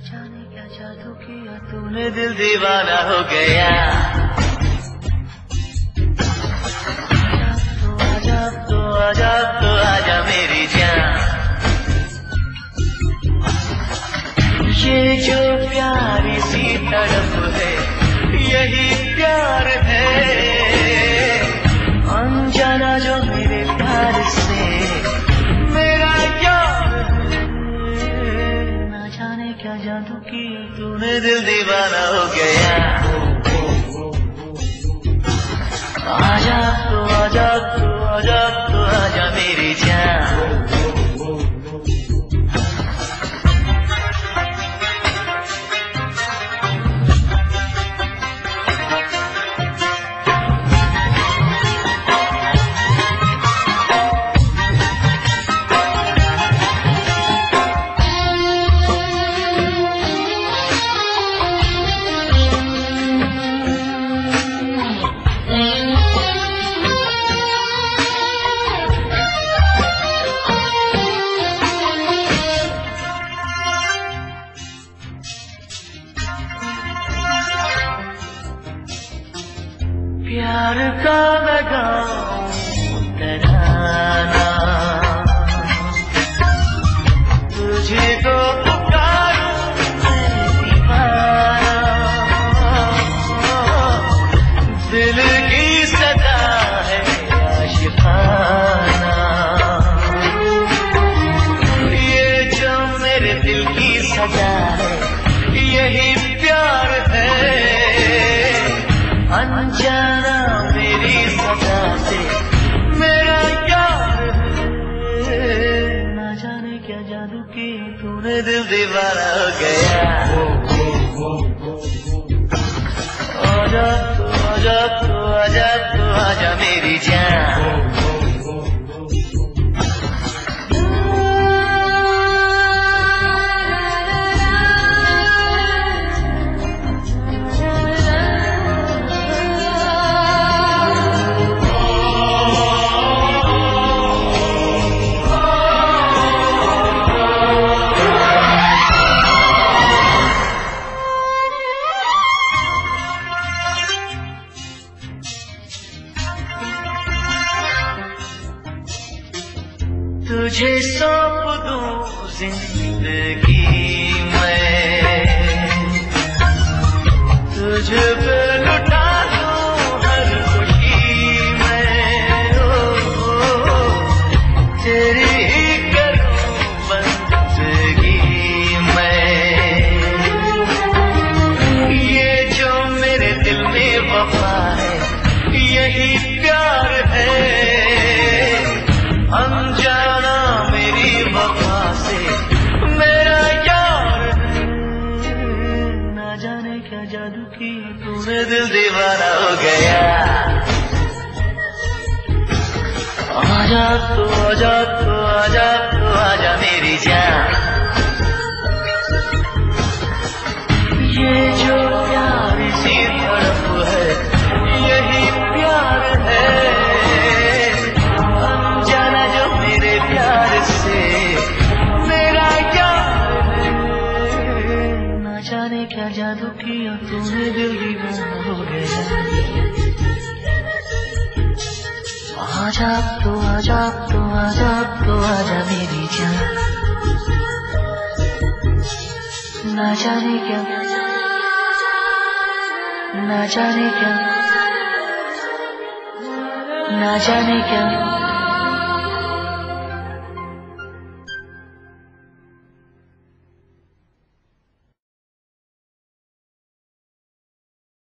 जाने क्या जादू किया तूने दिल दीवाना हो गया। तो आजा मेरी जान। ये जो प्यारी सी तड़प है यही प्यार है। अनजाना जो मेरे प्यार से मेरा यार है। ना जाने क्या जादू किया तूने दिल दीवाना हो गया। आजा तो आजा तो आजा तो आजा मेरी जान। प्यार का लगाऊं तराना तुझे तो पुकारूं मैं दीवाना। दिल की सदा है आशिकाना। ये जो मेरे दिल की सजा है यही प्यार है। अनजाना मेरी सजा से मेरा यार है। ना जाने क्या जादू किया तूने दिल दीवाना हो गया। आजा तो आजा तो आजा तो आजा मेरी जान। तुझे सौंप दूं जिंदगी मैं। तुझ पे लुटा दूं हर खुशी मैं। तेरी ही करूं बंदगी मैं। ये जो मेरे दिल में वफा है यही प्यार है। अनजाना मेरी वफा से मेरा यार है। ना जाने क्या जादू किया तूने दिल दीवाना हो गया। आजा तो आजा तो आजा तो आजा मेरी जान। ये जो प्यारी सी तड़प है यही प्यार है। प्यार से मेरा यार है। ना जाने क्या जादू किया तूने दिल दीवाना हो गया। आजा तो आजा तो आजा तो आजा मेरी जान। ना जाने क्या ना जाने क्या ना जाने क्या